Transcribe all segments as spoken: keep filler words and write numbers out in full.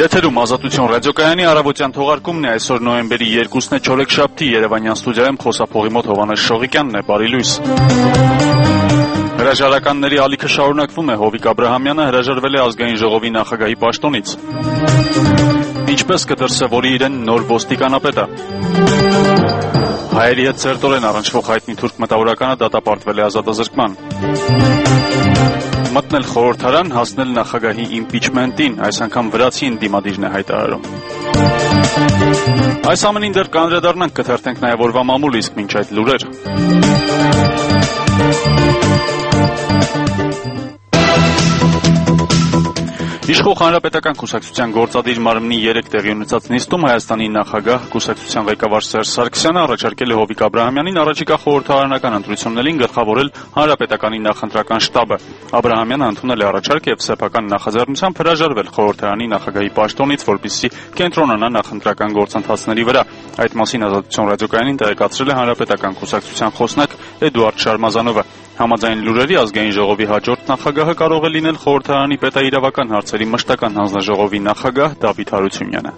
Եթերում Ազատություն ռադիոկայանի առավոտյան թողարկումն է այսօր նոյեմբերի երկուսն է չորեքշաբթի Երևանյան ստուդիայում խոսափողի մոտ Հովհաննես Շողիկյանն է, բարի լույս։ Հրաժարականների ալիքը շարունակվում է, Հովիկ Աբրահամյանը հրաժարվել է ազգային ժողովի նախագահի պաշտոնից։ Ինչպես կդրսևորի իրեն նոր ոստիկանապետը։ Հայերի հետ սերտորեն առնչվող հայտնի թուրք մտավորականը դատապարտվել է ազատազրկման։ Մտնել խորհրդարան, հասնել նախագահի իմպիչմենտին, այս անգամ վրացի ընդդիմադիրն է հայտարարում։ Այս ամենին դեռ կանդրադառնանք, կթերթենք նաև օրվա մամուլը, իսկ մինչ այդ լուրեր։ Իշխող հանրապետական կուսակցության գործադիր մարմնի երեք տեղի ունեցած նիստում Հայաստանի նախագահ կուսակցության ղեկավար Սերժ Սարգսյանը առաջարկել է Հովիկ Աբրահամյանին առաջիկա խորհրդարանական ընտրություններին գլխավորել հանրապետականի նախընտրական շտաբը։ Աբրահամյանը ընդունել է առաջարկը եւ սեփական նախաձեռնությամբ հրաժարվել խորհրդարանի նախագահի պաշտոնից, որպեսզի կենտրոնանա նախընտրական գործընթացների վրա։ Այդ մասին Ազատություն ռադիոկայանին տեղեկացրել է հանրապետական կուսակցության խոսնակ Էդուարդ Շարմազանովը։ Համաձայն լուրերի ազգային ժողովի հաջորդ նախագահը կարող է լինել խորհրդարանի պետաիրավական հարցերի մշտական հանձնաժողովի նախագահ Դավիթ Հարությունյանը։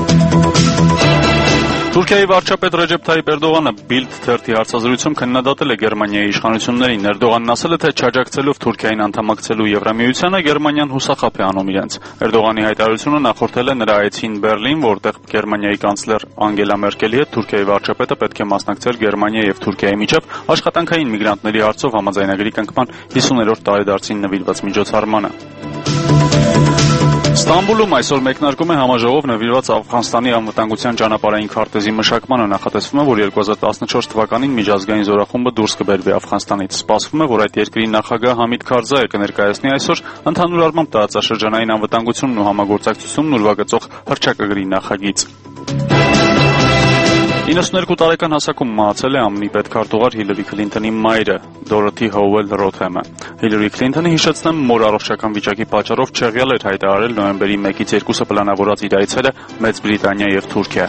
Թուրքիայի վարչապետ Ռեջեփ Թայիփ Էրդողանը Bild թերթի հարցազրույցում քննադատել է Գերմանիայի իշխանություններին։ Էրդողանն ասել է, թե չաջակցելով Թուրքիային անդամակցելու Եվրամիությանը, Գերմանիան հուսախաբ է անում իրենց։ Էրդողանի հայտարարությունը նախորդել է նրա այցին Բերլին, որտեղ Գերմանիայի կանցլեր Անգելա Մերկելի հետ Թուրքիայի վարչապետը պետք է մասնակցեր Գերմանիայի եւ Թուրքիայի միջև աշխատանքային միգրանտների հարցով համաձայնագրի կնքման հիսուներորդ տարեդարձին նվիրված միջոցառմանը։ Ստամբուլում այսօր մեկնարկում է համաժողով նվիրված Աֆղանստանի անվտանգության ճանապարհային քարտեզի մշակմանը։ Նախատեսվում է, որ երկու հազար տասնչորս թվականին միջազգային զորախումբը դուրս կբերվի Աֆղանստանից։ Սպասվում է, որ այդ երկրի նախագահ Համիդ Քարզայը կներկայացնի այսօր ընդհանուր առմամբ տարածաշրջանային անվտանգությունն ու համագործակցությունն ուրվագծող հռչակագրի նախագիծ։ իննսուներկու տարեկան հասակում մահացել է ԱՄՆ-ի պետքարտուղար Հիլարի Քլինթոնի մայրը Դորոթի Հոուել Ռոթեմը։ Հիլարի Քլինթոնը, հիշեցնեմ, մոր առողջական վիճակի պատճառով չեղյալ էր հայտարարել նոյեմբերի մեկից երկուսը պլանավորած իր այցերը Մեծ Բրիտանիա եւ Թուրքիա։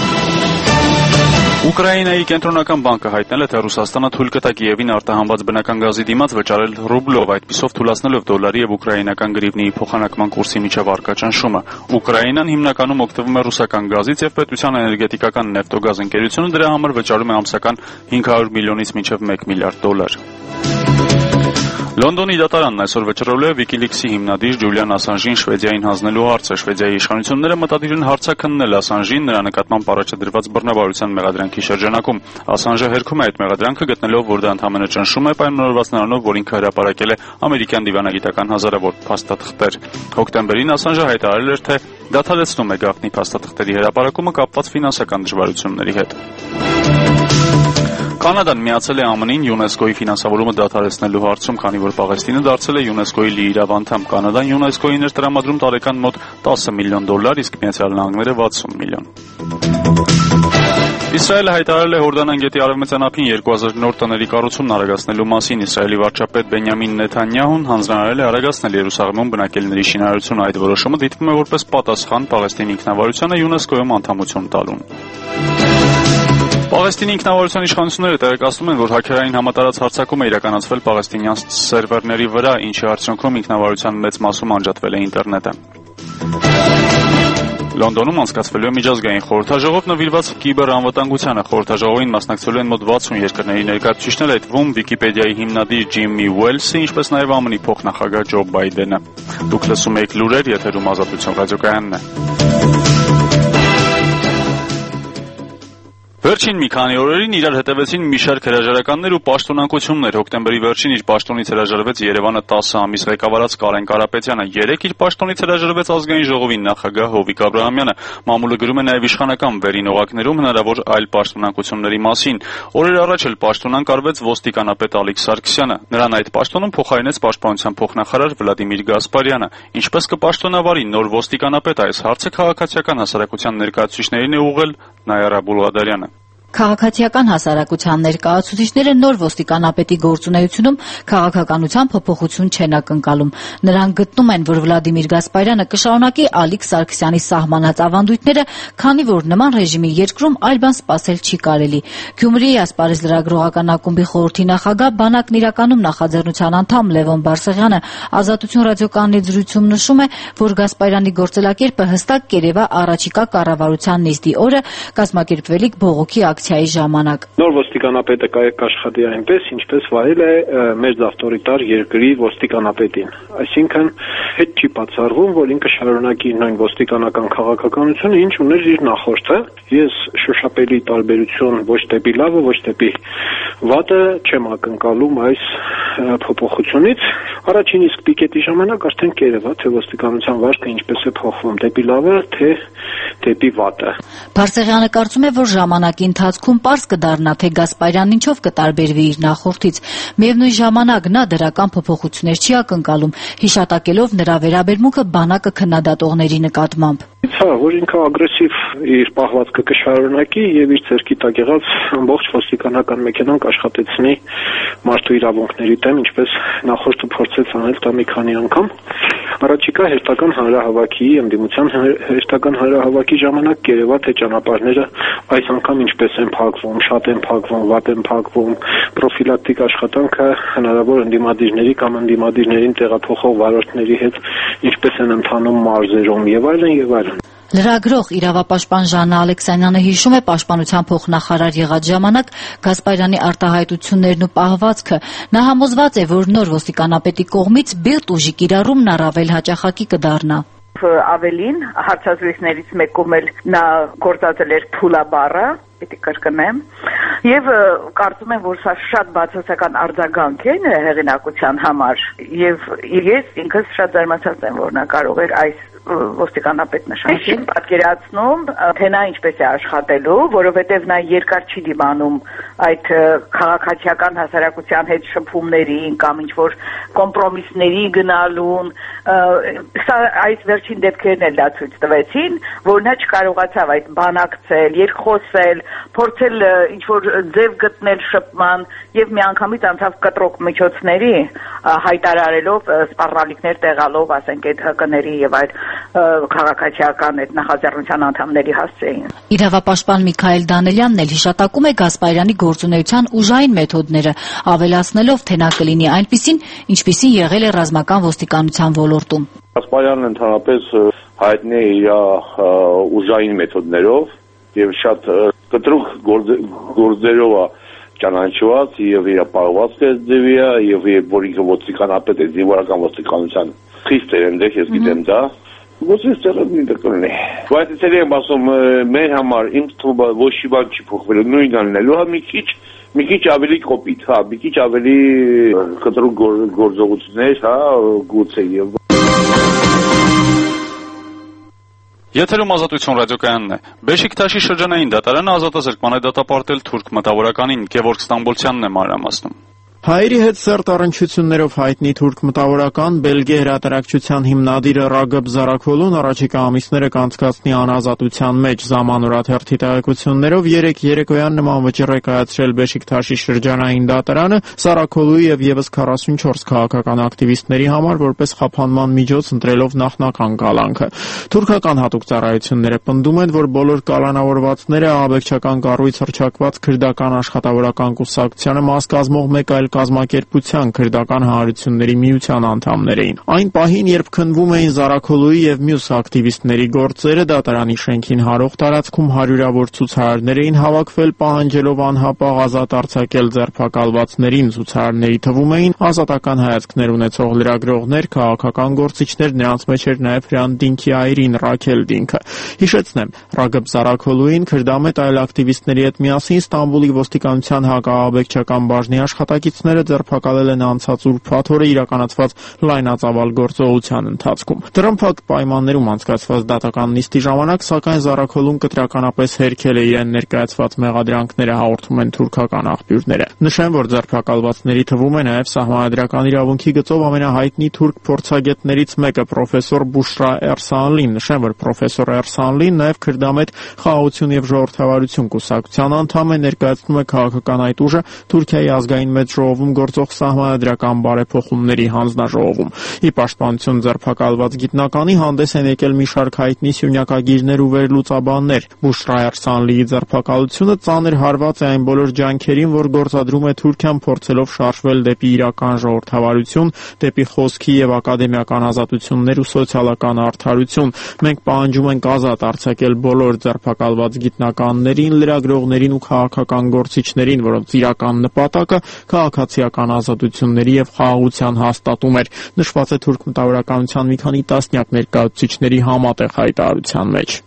Ուկրաինայի կենտրոնական բանկը հայտնել է, թե Ռուսաստանը թույլ կտա Կիևին արտահանված բնական գազի դիմաց վճարել ռուբլով, այդպիսով թույլատնելով դոլարի եւ ուկրաինական գրիվնիի փոխանակման կուրսի միջև առկա ճնշումը։ Ուկրաինան հիմնականում օգտվում է ռուսական գազից եւ պետության էներգետիկական նեֆտոգազ ընկերությունը դրա համար վճարում է ամսական հինգ հարյուր միլիոնից մինչև մեկ միլիարդ դոլար։ Լոնդոնի դատարանն այսօր վճռել է Wikileaks-ի հիմնադիր Ջուլիան Ասանժին Շվեդիային հանձնելու հարցը։ Շվեդիայի իշխանությունները մտադիր են հարցաքննել Ասանժին նրա նկատմամբ առաջադրված բռնաբարության մեղադրանքի շրջանակում։ Ասանժը հերքում է այդ մեղադրանքը, գտնելով, որ դա ընդհանրապես ճնշում է պայմանավորված նրանով, որ ինքը հրապարակել է ամերիկյան դիվանագիտական հազարավոր փաստաթղթեր։ Հոկտեմբերին Ասանժը հայտարարել էր, թե դադարեցնում է գաղտնի փաստաթղթերի հրապարակումը կապված ֆինանսական դժվարությունների հետ։ Կանադան միացել է ԱՄՆ-ին ՅՈՒՆԵՍԿՕ-ի ֆինանսավորումը դադարեցնելու հարցում, քանի որ Պաղեստինը դարձել է ՅՈՒՆԵՍԿՕ-ի լիիրավ անդամ։ Կանադան ՅՈՒՆԵՍԿՕ-ին էր տրամադրում տարեկան մոտ տասը միլիոն դոլար, իսկ Միացյալ Նահանգները վաթսուն միլիոն։ Իսրայելը հայտարարել է Հորդանան գետի արևմտյան ափին երկու հազար նոր տների կառուցումն արագացնելու մասին։ Իսրայելի վարչապետ Բենյամին Նեթանյահուն հանձնարարել է արագացնել Երուսաղեմում բնակելների շինարարությունը։ Այդ որոշումը դիտվում է որպես պատասխան Պաղեստինի ինքնավարությանը ՅՈՒՆԵՍԿՕ-ում անդամություն տալուն։ Պաղեստինի ինքնավարության իշխանությունները տեղեկացնում են, որ հաքերային համատարած հարձակում է իրականացվել պաղեստինյան սերվերների վրա, ինչի արդյունքում ինքնավարության մեծ մասում անջատվել է ինտերնետը։ Լոնդոնում անցկացվելու է միջազգային խորհրդաժողով նվիրված կիբերանվտանգությանը։ Խորհրդաժողովին մասնակցելու են մոտ վաթսուն երկրների ներկայացուցիչներ, այդ թվում Վիկիպեդիայի հիմնադիր Ջիմի Ուելսը, ինչպես նաև ԱՄՆ-ի փոխնախագահ Ջո Բայդենը։ Դուք լսում եք լուրեր, եթերում Ազատություն ռադիոկայանն է։ Վերջին մի քանի օրերին իրար հետևեցին մի շարք հրաժարականներ ու պաշտոնակություններ։ Հոկտեմբերի վերջին իր պաշտոնից հրաժարվեց Երևանը տասը ամիս ղեկավարած Կարեն Կարապետյանը։ Երեկ իր պաշտոնից հրաժարվեց ազգային ժողովի նախագահ Հովիկ Աբրահամյանը։ Մամուլը գրում է նաև իշխանական վերին օղակներում հնարավոր այլ պաշտոնակությունների մասին։ Օրեր առաջ էլ պաշտոնանկարվեց ոստիկանապետ Ալիկ Սարգսյանը։ Նրան այդ պաշտոնում փոխարինեց պաշտպանության փոխնախարար Վլադիմիր Գասպարյանը։ Ինչպես կպաշտոնավարի նոր ոստիկանապետը, այս հարցը քաղաքացիական հասարակության ներկայացուցիչներին է ուղղել Նայարա Բուլղադարյանը։ Քաղաքացիական հասարակության ներկայացուցիչները նոր ոստիկանապետի գործունեությունում քաղաքականության փոփոխություն չեն ակնկալում։ Նրանք գտնում են, որ Վլադիմիր Գասպարյանը կշարունակի Ալիկ Սարգսյանի սահմանած ավանդույթները, քանի որ նման ռեժիմի երկրում այլ բան սպասել չի կարելի։ Գյումրիի ասպարեզ լրագրողական ակումբի խորհրդի նախագահ, բանակն իրականում նախաձեռնության անդամ Լևոն Բարսեղյանը Ազատություն ռադիոկայանի զրույցում նշում է, որ Գասպարյանի գործելակերպը հստակ կերևա առաջիկա կառավարության նիստի օրը կազմակերպվելիք բողոքի ակցիայի ժամանակ։ Նոր ոստիկանապետը կաշխատի այնպես, ինչպես վայել է մեծ ավտորիտար երկրի ոստիկանապետին։ Այսինքն հետ չի բացառվում, որ ինքը շարունակի նույն ոստիկանական քաղաքականությունը, ինչ ուներ իր նախորդը։ Ես շոշափելի տարբերություն ոչ դեպի լավը, ոչ դեպի վատը չեմ ակնկալում այս փոփոխությունից։ Առաջին իսկ պիկետի ժամանակ արդեն կերևա, թե ոստիկանության վարկը ինչպես է փոխվում դեպի լավը, թե դեպի վատը։ Բարսեղյանը կարծում է, որ ժամանակի ընթացքում պարզ կդառնա, թե Գասպարյանն ինչով կտարբերվի իր նախորդից։ Միևնույն ժամանակ նա դրական փոփոխություններ չի ակնկալում, հիշատակելով նրա վերաբերմունքը բանակը քննադատողների նկատմամբ։ Հա, որ ինքը ագրեսիվ իր պահվածքը կշարունակի եւ իր ցերկի տակ եղած ամբողջ ոստիկանական մեքենան կաշխատեցնի մարդու իրավունքների դեմ, ինչպես նախորդը փորձեց անել դա մի քանի անգամ։ Առաջիկա հերթական հանրահավաքի, ընդդիմության հերթական հանրահավաքի ժամանակ կերևա, թե ճանապարհները այս անգամ ինչպես են փակվում, շատ են փակվում, վատ են փակվում, պրոֆիլակտիկ աշխատանքը հնարավոր ընդդիմադիրների կամ ընդդիմադիրներին տեղափոխող վարորդների հետ ինչպես են ընթանում մարզերում եւ այլն եւ այլն։ Լրագրող, իրավապաշտպան Ժաննա Ալեքսանյանը հիշում է պաշտպանության փոխնախարար եղած ժամանակ Գասպարյանի արտահայտություններն ու պահվածքը։ Նա համոզված է, որ նոր ոստիկանապետի կողմից բիռտ ուժի կիրառումն առավել հաճախակի կդառնա։ Ավելին հարցազրույցներից մեկում էլ նա գործածել էր թուլաբառը, պիտի կրկնեմ, եւ կարծում եմ, որ սա շատ բացասական արձագանք է հեղինակության համար, եւ ես ինքս շատ զարմացած եմ, որ նա կարող էր այս ոստիկանապետ նշանակին պատկերացնում, թե նա ինչպես է աշխատելու, որովհետև նա երկար չի դիմանում այդ քաղաքացիական հասարակության հետ շփումներին կամ ինչ-որ կոմպրոմիսների գնալուն։ Սա այս վերջին դեպքերն էլ դա ցույց տվեցին, որ նա չկարողացավ այդ բանակցել, երկխոսել, փորձել ինչ-որ ձև գտնել շփման եւ միանգամից անցավ կտրոկ միջոցների, հայտարարելով սպառնալիքներ տեղալով, ասենք այդ հկների եւ այդ քաղաքացիական այդ նախաձեռնության անդամների հասցեին։ Իրավապաշտպան Միքայել Դանելյանն էլ հիշատակում է Գասպարյանի գործունեության ուժային մեթոդները, ավելացնելով, թե նա կլինի այնպիսին, ինչպիսին եղել է ռազմական ոստիկանության ոլորտում։ Գասպարյանն ընդհանրապես հայտնի է իր ուժային մեթոդներով եւ շատ կտրուկ գործերով է ճանաչված եւ իր պարվածքը ձևի է եւ որ ինքը ոստիկանապետ է, զինվորական ոստիկանության խիստ է ընդեղ, ես գիտեմ դա։ Ոստի ստեղծել դեկորնի։ Բայց ես եմ ասում, մեր համար իմ թվում ոչ մի բան չի փոխվել, նույնն անելու, հա մի քիչ, մի քիչ ավելի կոպիտ, հա, մի քիչ ավելի կտրուկ գործողություններ, հա, գուցե եւ Եթերում Ազատություն ռադիոկայանն է։ Բեշիկտաշի շրջանային դատարանը ազատազրկման է դատապարտել թուրք մտավորականին Գևորգ Ստամբոլցյանն է մանրամասնում։ Հայերի հետ սերտ առնչություններով հայտնի թուրք մտավորական Բելգիա հրատարակչության հիմնադիրը Ռագըբ Զարաքոլուն առաջիկա ամիսները կանցկացնի անազատության մեջ Զամանորաթերթի տեղեկություններով երեք երեկոյան նման վճիռ է կայացրել Բեշիկտաշի շրջանային դատարանը Զարաքոլուի եւ եւս քառասունչորս քաղաքական ակտիվիստների համար որպես խափանման միջոց ընտրելով նախնական կալանքը։ Թուրքական հատուկ ծառայությունները պնդում են, որ բոլոր կալանավորվածները ահաբեկչական կառույց հռչակված քրդական աշխատավորական կուսակցությանը մաս կազմող մեկ այլ կազմակերպության քրդական հանրությունների միության անդամներ էին։ Այն պահին, երբ քննվում էին Զարաքոլուի եւ մյուս ակտիվիստների գործերը, դատարանի շենքին հարող տարածքում հարյուրավոր ցուցարարներ էին հավաքվել, պահանջելով անհապաղ ազատ արձակել ձերբակալվածներին։ Ցուցարարների թվում էին ազատական հայացքներ ունեցող լրագրողներ, քաղաքական գործիչներ, նրանց մեջ էր նաեւ Հրանտ Դինքի այրին Ռաքել Դինքը։ Հիշեցնեմ, Ռագըբ Զարաքոլուին քրդամետ այլ ակտիվիստների հետ միասին Ստամբուլի ոստիկանության հակահաբեկչական բաժնի աշխատակիցներ պաշտպանությունները ձերբակալել են անցած ուրբաթ օրը իրականացված լայնածավալ գործողության ընթացքում։ Տրամփակ պայմաններում անցկացված դատական նիստի ժամանակ, սակայն Զարաքոլուն կտրականապես հերքել է իրեն ներկայացված մեղադրանքները, հաղորդում են թուրքական աղբյուրները։ Նշեմ, որ ձերբակալվածների թվում է նաև սահմանադրական իրավունքի գծով ամենահայտնի թուրք փորձագետներից մեկը պրոֆեսոր Բուշրա Էրսանլին։ Նշեմ, որ պրոֆեսոր Էրսանլին նաև քրդամետ խաղաղություն եւ ժողովրդավարություն կուսակցության անդամ է, ներկայացնում է քաղաքական այդ ուժը Թուրքիայի ազգային մեծ ժողովում գործող սահմանադրական բարեփոխումների հանձնաժողովում։ Ի պաշտպանություն ձերբակալված գիտնականի հանդես են եկել մի շարք հայտնի սյունյակագիրներ ու վերլուծաբաններ։ Բուշրա Էրսանլիի ձերբակալությունը ծանր հարված է այն բոլոր ջանքերին, որ գործադրում է Թուրքիան, փորձելով շարժվել դեպի իրական ժողովրդավարություն, դեպի խոսքի եւ ակադեմիական ազատություններ ու սոցիալական արդարություն։ Մենք պահանջում ենք ազատ արձակել բոլոր ձերբակալված գիտնականներին, լրագրողներին ու քաղաքական գործիչներին, որոնց իրական նպատակը քաղաքացիական ազատությունների եւ խաղաղության հաստատում էր, նշված է թուրք մտավորականության մի քանի տասնյակ ներկայացուցիչների համատեղ հայտարարության մեջ։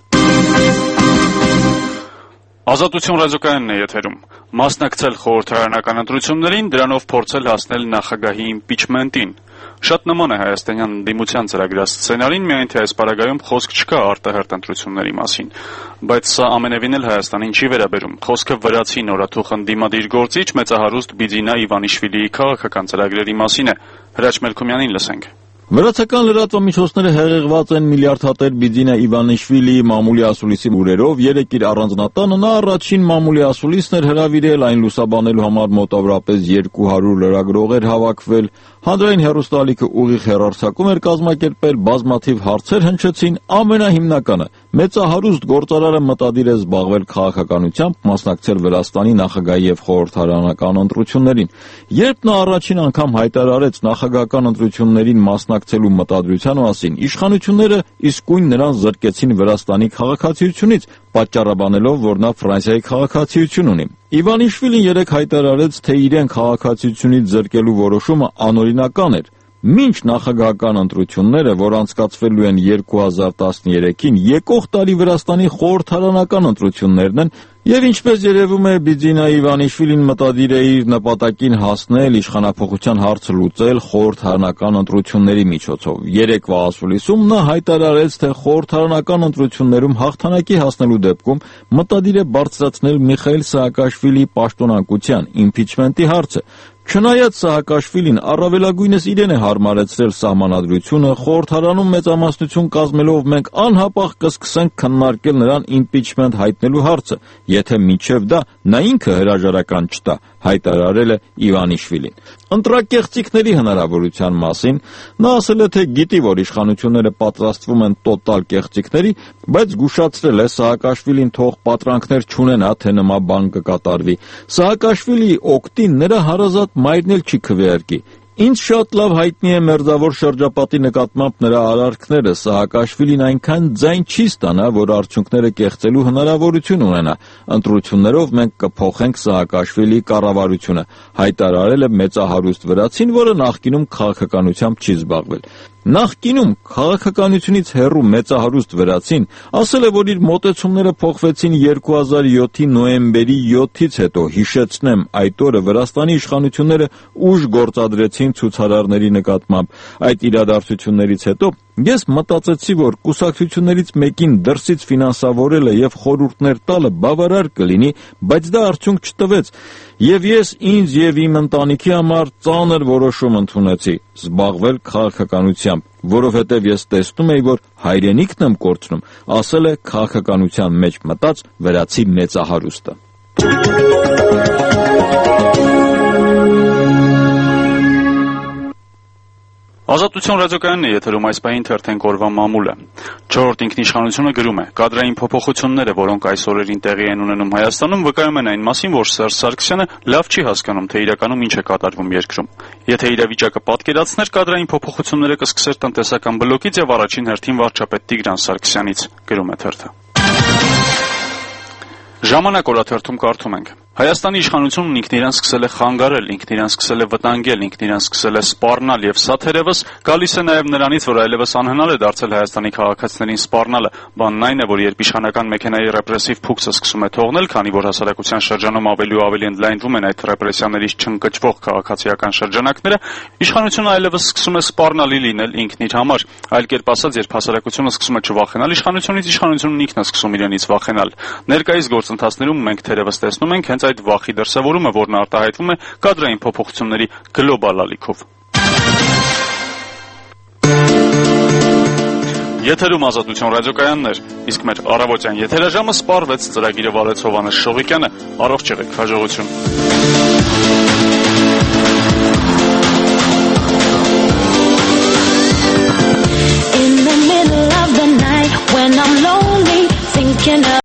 Ազատություն ռադիոկայանն է եթերում։ Մասնակցել խորհրդարանական ընտրություններին, դրանով փորձել հասնել նախագահի իմպիչմենտին։ Շատ նման է հայաստանյան ընդդիմության ծրագրած սցենարին, միայն թե այս պարագայում խոսք չկա արտահերթ ընտրությունների մասին։ Բայց սա ամենևին էլ Հայաստանին չի վերաբերում։ Խոսքը վրացի նորաթուխ ընդդիմադիր գործիչ մեծահարուստ Բիձինա Իվանիշվիլիի քաղաքական ծրագրերի մասին է։ Հրաչ Մելքումյանին լսենք։ Վրացական լրատվամիջոցները հեղեղված են միլիարդատեր Բիձինա Իվանիշվիլիի մամուլի ասուլիսի ուրերով։ Երեկ իր առանձնատանը նա առաջին մամուլի ասուլիսն էր հրավիրել, այն լուսաբանելու համար մոտավորապես երկու հարյուր լրագրող էր հավաքվել։ Հանրային հեռուստալիքը ուղիղ հեռարձակում էր կազմակերպել, բազմաթիվ հարցեր հնչեցին, ամենահիմնականը մեծահարուստ գործարարը մտադիր է զբաղվել քաղաքականությամբ, մասնակցել Վրաստանի նախագահի եւ խորհրդարանական ընտրություններին։ Երբ նա առաջին անգամ հայտարարեց նախագահական ընտրություններին մասնակցելու մտադրության մասին, իշխանությունները իսկույն նրան զրկեցին Վրաստանի քաղաքացիությունից, պատճառաբանելով, որ նա Ֆրանսիայի քաղաքացիություն ունի։ Իվանիշվիլին երեք հայտարարեց, թե իրեն քաղաքացիությունից զրկելու որոշումը անօրինական էր։ Մինչ նախագահական ընտրությունները, որ անցկացվելու են երկու հազար տասներեքին, եկող տարի Վրաստանի խորհրդարանական ընտրություններն են, եւ ինչպես երևում է, Բիձինա Իվանիշվիլին մտադիր է իր նպատակին հասնել, իշխանափոխության հարցը լուծել խորհրդարանական ընտրությունների միջոցով։ Երեկվա ասուլիսում նա հայտարարեց, թե խորհրդարանական ընտրություններում հաղթանակի հասնելու դեպքում մտադիր է բարձրացնել Միխայիլ Սահակաշվիլիի պաշտոնակության իմպիչմենտի հարցը։ Չնայած Սահակաշվիլին առավելագույնս իրեն է հարմարեցրել սահմանադրությունը, խորհրդարանում մեծամասնություն կազմելով մենք անհապաղ կսկսենք քննարկել նրան իմպիչմենտ հայտնելու հարցը, եթե մինչև դա նա ինքը հրաժարական չտա, հայտարարել է Իվանիշվիլին։ Ընտրակեղծիքների հնարավորության մասին նա ասել է, թե գիտի, որ իշխանությունները պատրաստվում են տոտալ կեղծիքների, բայց զգուշացրել է Սահակաշվիլին թող պատրանքներ չունենա, թե նման բան կկատարվի։ Սահակաշվիլիի օգտին նրա հարազատ մայրն էլ չի քվեարկի։ Ինձ շատ լավ հայտնի է մերձավոր շրջապատի նկատմամբ նրա արարքները, Սահակաշվիլին այնքան ձայն չի ստանա, որ արդյունքները կեղծելու հնարավորություն ունենա։ Ընտրություններով մենք կփոխենք Սահակաշվիլիի կառավարությունը, հայտարարել է մեծահարուստ վրացին, որը նախկինում քաղաքականությամբ չի զբաղվել։ Նախկինում քաղաքականությունից հեռու մեծահարուստ վրացին ասել է, որ իր մոտեցումները փոխվեցին երկու հազար յոթի նոյեմբերի յոթից հետո։ Հիշեցնեմ, այդ օրը Վրաստանի իշխանությունները ուժ գործադրեցին ցուցարարների նկատմամբ։ Այդ իրադարձություններից հետո ես մտածեցի, որ կուսակցություններից մեկին դրսից ֆինանսավորելը եւ խորհուրդներ տալը բավարար կլինի, բայց դա արդյունք չտվեց։ Եվ ես ինձ եւ իմ ընտանիքի համար ծանր որոշում ընդունեցի՝ զբաղվել քաղաքականությամբ, որովհետեւ ես տեսնում էի, որ հայրենիքն եմ կորցնում, ասել է քաղաքականության մեջ մտած վրացի մեծահարուստը։ Ազատություն ռադիոկայանն է եթերում այս պահին թերթենք օրվա մամուլը։ Չորրորդ ինքնիշխանությունը գրում է. կադրային փոփոխությունները, որոնք այս օրերին տեղի են ունենում Հայաստանում, վկայում են այն մասին, որ Սերժ Սարգսյանը լավ չի հասկանում, թե իրականում ինչ է կատարվում երկրում։ Եթե իրավիճակը պատկերացներ, կադրային փոփոխությունները կսկսեր տնտեսական բլոկից եւ առաջին հերթին վարչապետ Տիգրան Սարգսյանից, գրում է թերթը։ Ժամանակ օրաթերթում կարդում ենք. Հայաստանի իշխանությունն ինքն իրան սկսել է խանգարել, ինքն իրան սկսել է վտանգել, ինքն իրան սկսել է սպառնալ եւ սա թերևս գալիս է նաեւ նրանից, որ այլևս անհնար է դարձել Հայաստանի քաղաքացիներին սպառնալը։ Բանն այն է, որ երբ իշխանական մեքենայի ռեպրեսիվ փուքսը սկսում է թողնել, քանի որ հասարակության շրջանում ավելի ու ավելի ընդլայնվում են այդ ռեպրեսիաներից չընկճվող քաղաքացիական շրջանակները, իշխանությունը այլևս սկսում է սպառնալի լինել ինքն իր համար։ Այլ կերպ ասած, երբ հասարակությունը սկսում է չվախենալ իշխանությունից, իշխանությունն ինքն է սկսում իրենից վախենալ։ Ներկայիս գործընթացներում մենք թերևս տեսնում ենք հենց այդ վախի դրսևորումը, որն արտահայտվում է կադրային փոփոխությունների գլոբալ ալիքով։ Եթերում Ազատություն ռադիոկայաններ, իսկ մեր առավոտյան եթերաժամը սպառվեց, ծրագիրը վարեց Հովհաննես Շողիկյանը, առողջ եղեք, հաջողություն։ In the middle of the night when I'm lonely thinking of